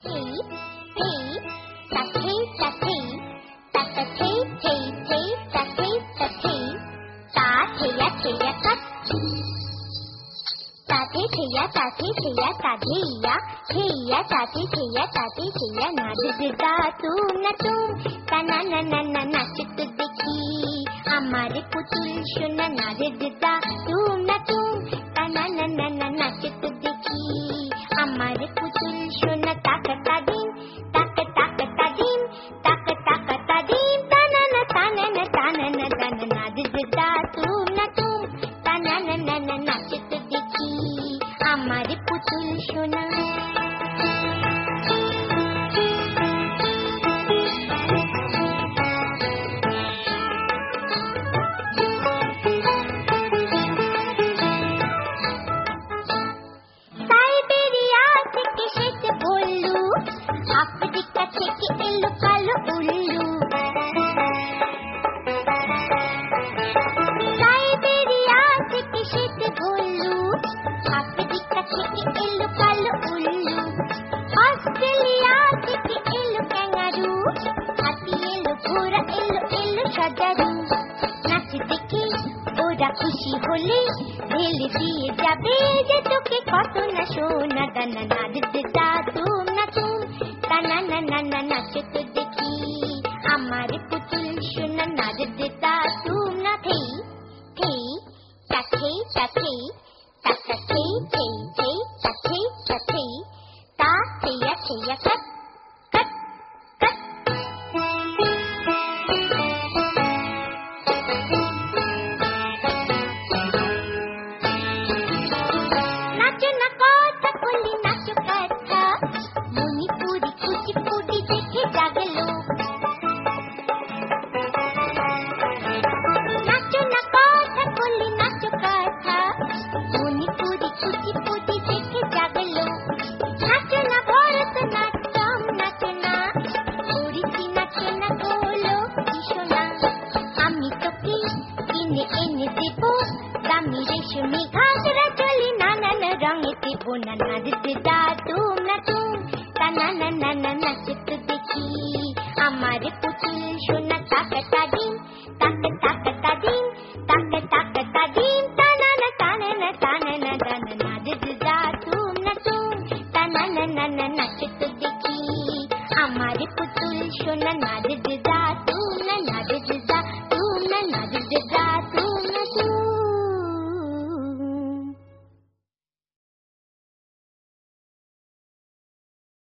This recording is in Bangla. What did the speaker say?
हमारे पुतुल शोना नारे दिदा तुम ना तुम तना ना ना ना नाचत देखी हमारे पुतुल शोना ताक तादीम ताक ताक तादीम ताक ताक तादीम तना ना तना ना तना ना तना नारे दिदा तुम ना तुम तना ना ना ना नाचत देखी हमारे पुतुल शोना খুশি হলে ঢেলে দিয়ে যাবে যে তোকে কত না সোনা দানা না দিদা তুম না তুম তানা না না না নাচতে দেখি আমার পুতুল সোনা না দিদা তুম না থেই থেই তাথে তাথে তাথে থেই থেই থেই তাথে তাথে তা থেয়া থেয়া কাট কাট কাট हमारे पुतुल शोना ताक तादीम ताक ताक तादीम ताक ताक तादीम तना ना तना ना तना ना तना ना दिदा तुम ना तुम तना ना ना ना नाचत देखी हमारे पुतुल शोना ना दिदा